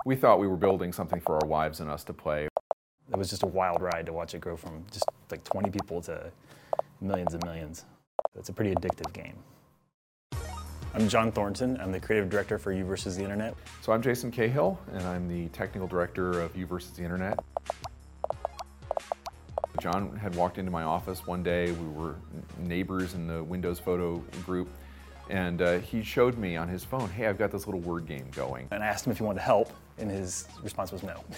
We thought we were building something for our wives and us to play. It was just a wild ride to watch it grow from just like 20 people to millions and millions. It's a pretty addictive game. I'm John Thornton. I'm the creative director for You vs. the Internet. So I'm Jason Cahill, and I'm the technical director of You vs. the Internet. John had walked into my office one day. We were neighbors in the Windows Photo group, and he showed me on his phone, hey, I've got this little word game going. And I asked him if he wanted to help, and his response was no.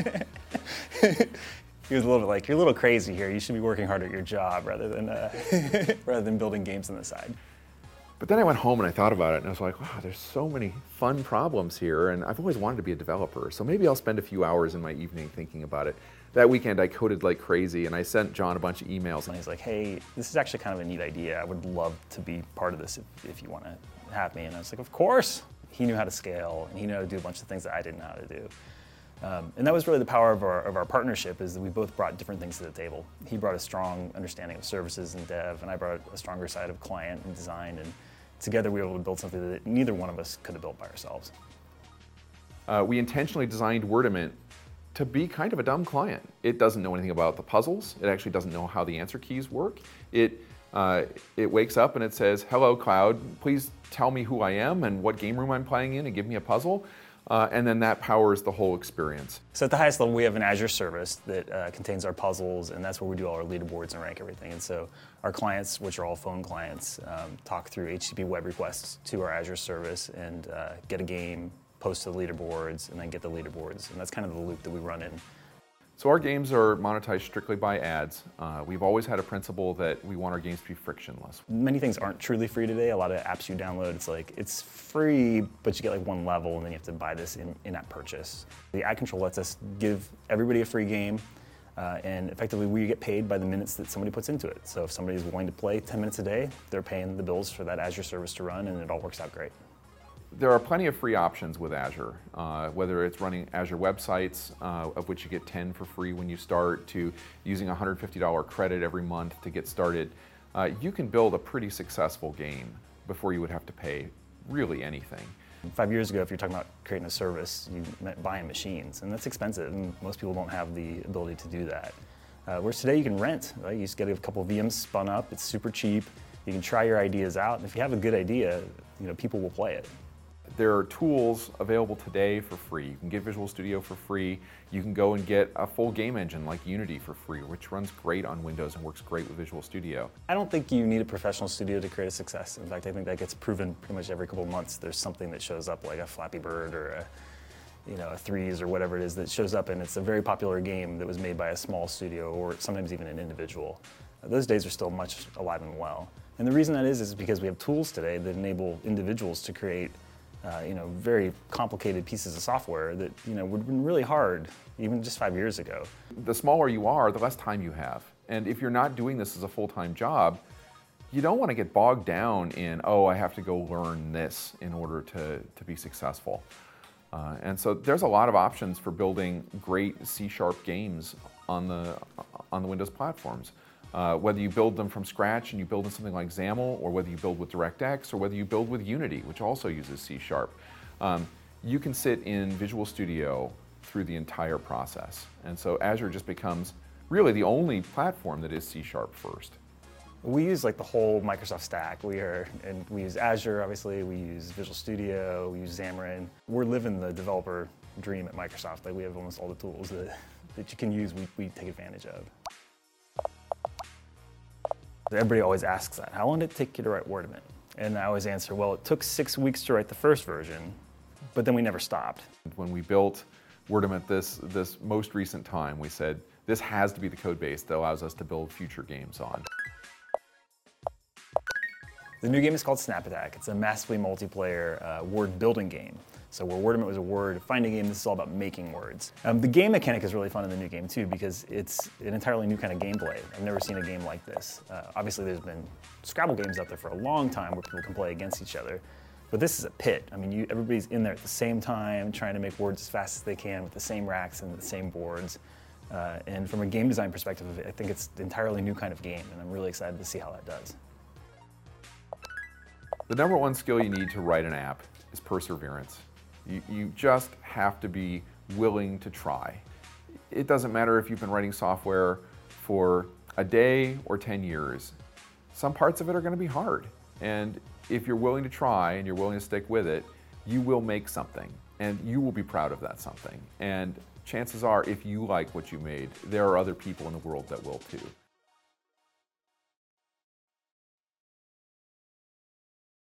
He was a little bit like, you're a little crazy here. You should be working hard at your job rather than building games on the side. But then I went home and I thought about it, and I was like, wow, there's so many fun problems here, and I've always wanted to be a developer, so maybe I'll spend a few hours in my evening thinking about it. That weekend I coded like crazy, and I sent John a bunch of emails. And he's like, hey, this is actually kind of a neat idea. I would love to be part of this if you want to have me. And I was like, of course. He knew how to scale, and he knew how to do a bunch of things that I didn't know how to do. And that was really the power of our partnership, is that we both brought different things to the table. He brought a strong understanding of services and dev, and I brought a stronger side of client and design, and together we were able to build something that neither one of us could have built by ourselves. We intentionally designed Wordament to be kind of a dumb client. It doesn't know anything about the puzzles. It actually doesn't know how the answer keys work. It wakes up and it says, hello, Cloud, please tell me who I am and what game room I'm playing in and give me a puzzle. And then that powers the whole experience. So at the highest level, we have an Azure service that contains our puzzles, and that's where we do all our leaderboards and rank everything. And so our clients, which are all phone clients, talk through HTTP web requests to our Azure service and get a game, post to the leaderboards, and then get the leaderboards. And that's kind of the loop that we run in. So our games are monetized strictly by ads. We've always had a principle that we want our games to be frictionless. Many things aren't truly free today. A lot of apps you download, it's like, it's free, but you get like one level, and then you have to buy this in-app purchase. The ad control lets us give everybody a free game, and effectively we get paid by the minutes that somebody puts into it. So if somebody's willing to play 10 minutes a day, they're paying the bills for that Azure service to run, and it all works out great. There are plenty of free options with Azure, whether it's running Azure websites, of which you get 10 for free when you start, to using a $150 credit every month to get started. You can build a pretty successful game before you would have to pay really anything. 5 years ago, if you're talking about creating a service, you meant buying machines, and that's expensive, and most people don't have the ability to do that. Whereas today you can rent, right? You just get a couple of VMs spun up, it's super cheap, you can try your ideas out, and if you have a good idea, people will play it. There are tools available today for free. You can get Visual Studio for free. You can go and get a full game engine like Unity for free, which runs great on Windows and works great with Visual Studio. I don't think you need a professional studio to create a success. In fact, I think that gets proven pretty much every couple of months. There's something that shows up, like a Flappy Bird or a Threes or whatever it is that shows up, and it's a very popular game that was made by a small studio or sometimes even an individual. Those days are still much alive and well. And the reason that is because we have tools today that enable individuals to create very complicated pieces of software that would have been really hard even just 5 years ago. The smaller you are, the less time you have. And if you're not doing this as a full-time job, you don't want to get bogged down in, I have to go learn this in order to be successful. And so there's a lot of options for building great C# games on the Windows platforms. Whether you build them from scratch and you build in something like XAML, or whether you build with DirectX, or whether you build with Unity, which also uses C#. You can sit in Visual Studio through the entire process. And so Azure just becomes really the only platform that is C# first. We use like the whole Microsoft stack. We use Azure, obviously, we use Visual Studio, we use Xamarin. We're living the developer dream at Microsoft. Like, we have almost all the tools that you can use, we take advantage of. Everybody always asks that. How long did it take you to write Wordament? And I always answer, well, it took 6 weeks to write the first version, but then we never stopped. When we built Wordament this most recent time, we said, this has to be the code base that allows us to build future games on. The new game is called Snap Attack. It's a massively multiplayer word building game. So where Wordament was a word finding game, this is all about making words. The game mechanic is really fun in the new game too, because it's an entirely new kind of gameplay. I've never seen a game like this. Obviously there's been Scrabble games out there for a long time where people can play against each other. But this is a pit. I mean, everybody's in there at the same time, trying to make words as fast as they can with the same racks and the same boards. And from a game design perspective, I think it's an entirely new kind of game, and I'm really excited to see how that does. The number one skill you need to write an app is perseverance. You just have to be willing to try. It doesn't matter if you've been writing software for a day or 10 years. Some parts of it are going to be hard. And if you're willing to try and you're willing to stick with it, you will make something and you will be proud of that something. And chances are, if you like what you made, there are other people in the world that will too.